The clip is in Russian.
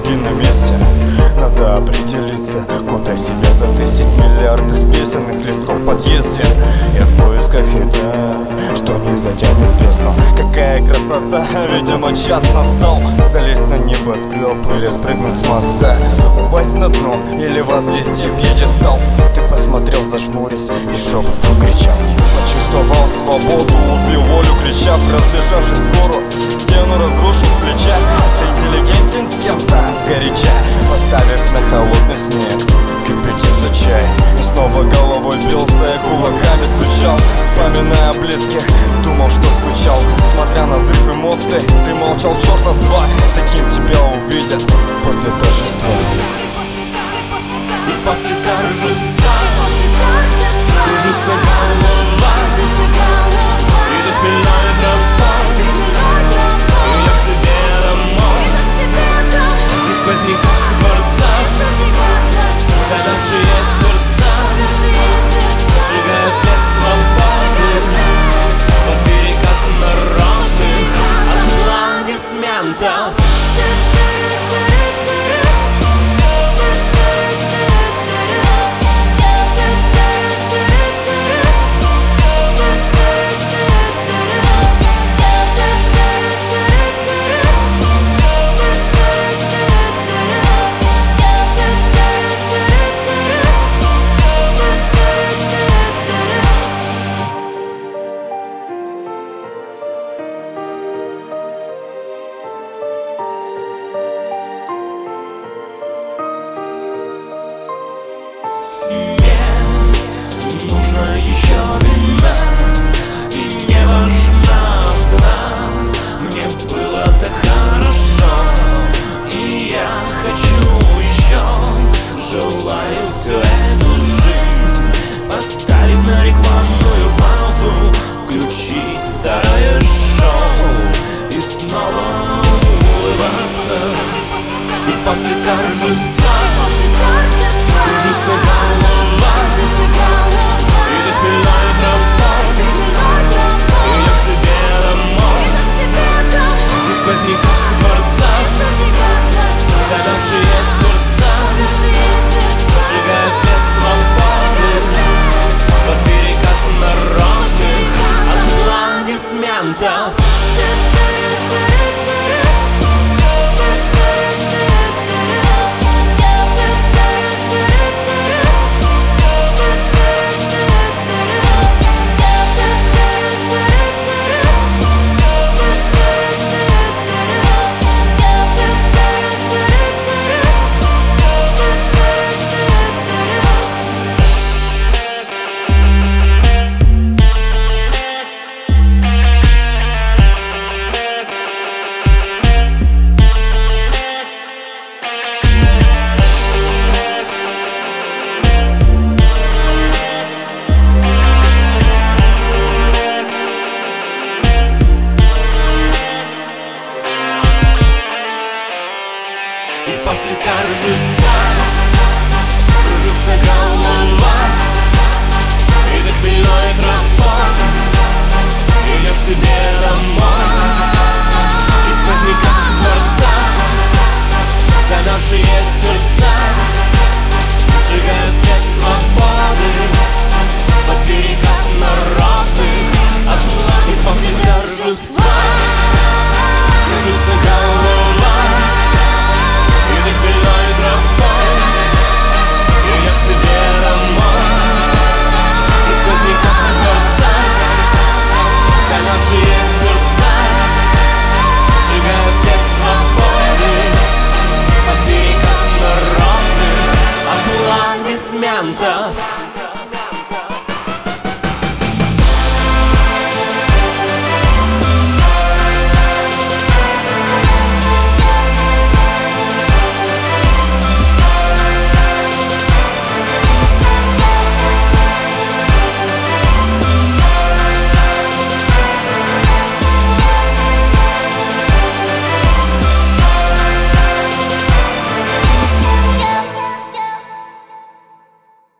мозги на месте. Надо определиться, куда себя затестить. Миллиарды списанных листков в подъезде. Я в поисках еда, что не затянет в бездну. Какая красота, видимо час настал. Залезть на небоскреб или спрыгнуть с моста. Упасть на дно или возвести пьедестал. Ты посмотрел, зажмурясь, и шепотом кричал. Почувствовал свободу, убил волю, кричав, разбежавшись в гору. Стену разрушил с плеча. Ты интеллигентен с кем-то сгоряча, поставив на холодный снег кипятится чай. И снова головой бился и кулаками стучал, вспоминая близких, думал, что скучал. Смотря на взрыв эмоций, ты молчал черта с два. Таким тебя увидят после торжества. И после торжества кружится голова, и ты хмельной тропой идешь себе домой. И в сквозняках дворца замерзшие сердца сжигают свет свободы под берегах народных аплодисментов. Нужно еще вина, и не важна цена. Мне было так хорошо, и я хочу еще. Желаю всю эту жизнь поставить на рекламную паузу, включить старое шоу и снова улыбаться. И после торжества кружится голова, и ты хмельной тропой идешь себе домой. И в сквозняках дворца замерзшие сердца сжигают свет свободы под берегах народных аплодисментов. И после торжества кружится голова, и ты хмельной тропой идешь себе домой. И в сквозняках